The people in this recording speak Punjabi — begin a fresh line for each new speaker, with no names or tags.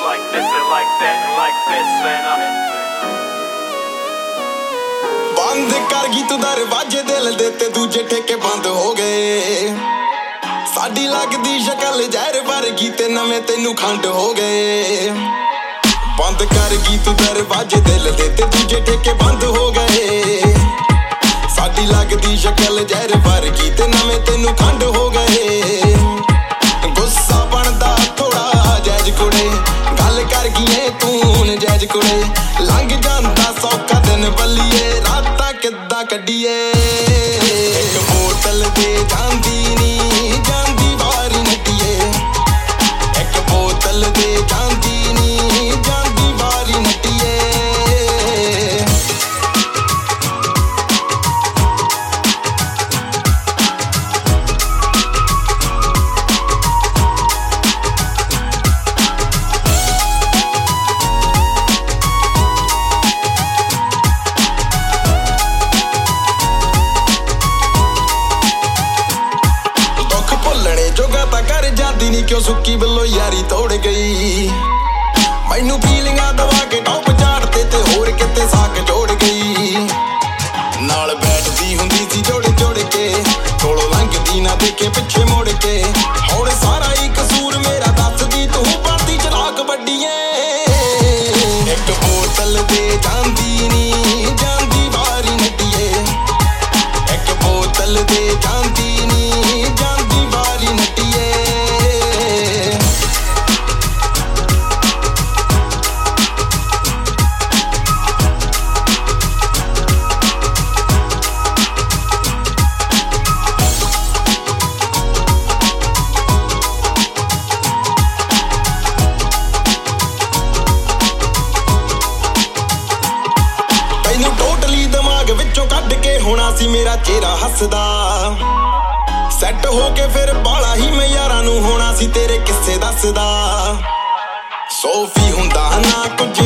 like this and like that and like this and
ਬੰਦ ਕਰ ਗਈ ਤੂੰ ਦਰਵਾਜ਼ੇ ਦਿਲ ਦੇ ਤੇ ਦੂਜੇ ਠੇਕੇ ਬੰਦ ਹੋ ਗਏ ਸਾਡੀ ਲੱਗਦੀ ਸ਼ਕਲ ਜ਼ਹਿਰ ਵਰਗੀ ਤੇ ਨਵੇਂ ਤੈਨੂੰ ਖੰਡ ਹੋ ਗਏ ਬੰਦ ਕਰ ਗਈ ਤੂੰ ਦਰਵਾਜ਼ੇ ਦਿਲ ਦੇ ਤੇ ਦੂਜੇ ਠੇਕੇ ਬੰਦ ਹੋ ਗਏ ਸਾਡੀ ਲੱਗਦੀ ਸ਼ਕਲ ਜ਼ਹਿਰ ਵਰਗੀ ਤੇ ਨਵੇਂ ਤੈਨੂੰ ਖੰਡ ਹੋ ਗਏ ਗੁੱਸਾ ਬਣਦਾ ਥੋੜਾ ਜੈਜ ਕੁੜੇ ਗੱਲ ਕਰ ਗਈਏ ਤੂੰ ਨਜਾਇਜ਼ ਕੁੜੇ ਲੰਘ ਜਾਂਦਾ ਸੌਖਾ ਦਿਨ ਬੱਲੀਏ ਰਾਤਾਂ ਕਿੱਦਾਂ ਕੱਢੀਏ ਇੱਕ ਬੋਤਲ ਦੇ ਜਾਂਦੀ ਨੀ ਜਾਂਦੀ ਵਾਰੀ ਨੱਟੀਏ ਇੱਕ ਬੋਤਲ ਦੇ ਜਾਂਦੀ ਨੀ ਜਾਂਦੀ ਵਾਰੀ ਨੱਟੀਏ ਜੋਗਾ ਤਾਂ ਕਰ ਜਾਂਦੀ ਨੀ ਕਿਉਂ ਸੁੱਕੀ ਬਿੱਲੋ ਯਾਰੀ ਤੋੜ ਗਈ ਮੈਨੂੰ ਫੀਲਿੰਗਾਂ ਦਵਾ ਕੇ ਟੌਪ ਝਾੜਤੇ ਤੇ ਹੋਰ ਕਿਤੇ ਸਾਕ ਜੋੜ ਗਈ ਨਾਲ ਬੈਠਦੀ ਹੁੰਦੀ ਸੀ ਜੋੜ ਜੋੜ ਕੇ ਕੋਲੋਂ ਲੰਘਦੀ ਨਾ ਦੇਖੇ ਪਿੱਛੇ ਮੁੜ ਕੇ ਹੁਣ ਸਾਰਾ ਹੀ ਕਸੂਰ ਮੇਰਾ ਦੱਸਦੀ ਤੂੰ ਪਾਤੀ ਚਲਾਕ ਵੱਡੀਏ ਇੱਕ ਬੋਤਲ ਦੇ ਜਾਂਦੀ ਨੀ ਜਾਂਦੀ ਵਾਰੀ ਨੱਟੀਏ ਇੱਕ ਬੋਤਲ ਦੇ ਜਾਂਦੀ ਨੀ ਜਾਂਦੀ ਵਾਰੀ ਨੱਟੀਏ ਤੈਨੂੰ ਟੋਟਲੀ ਦਿਮਾਗ ਵਿੱਚੋਂ ਕੱਢ ਕੇ ਹੋਣਾ ਸੀ ਮੇਰਾ ਚਿਹਰਾ ਹੱਸਦਾ ਸੈੱਟ ਹੋ ਕੇ ਫਿਰ ਬਾਲਾ ਹੀ ਮੈਂ ਯਾਰਾਂ ਨੂੰ ਹੋਣਾ ਸੀ ਤੇਰੇ ਕਿੱਸੇ ਦੱਸਦਾ ਸੋਫੀ ਹੁੰਦਾ ਨਾ ਕੁਝ